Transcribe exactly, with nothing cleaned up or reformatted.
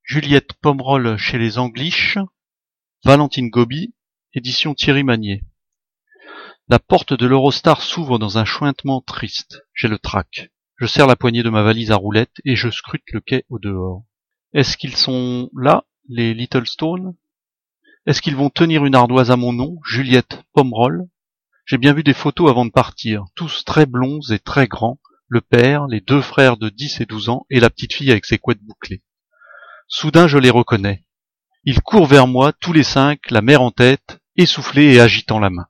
Juliette Pomerol chez les Angliches, Valentine Gobi, édition Thierry Magnier. La porte de l'Eurostar s'ouvre dans un chointement triste. J'ai le trac. Je serre la poignée de ma valise à roulettes et je scrute le quai au dehors. Est-ce qu'ils sont là, les Littlestone? Est-ce qu'ils vont tenir une ardoise à mon nom, Juliette Pomerol? J'ai bien vu des photos avant de partir, tous très blonds et très grands, le père, les deux frères de dix et douze ans et la petite fille avec ses couettes bouclées. Soudain je les reconnais. Ils courent vers moi, tous les cinq, la mère en tête, essoufflés et agitant la main.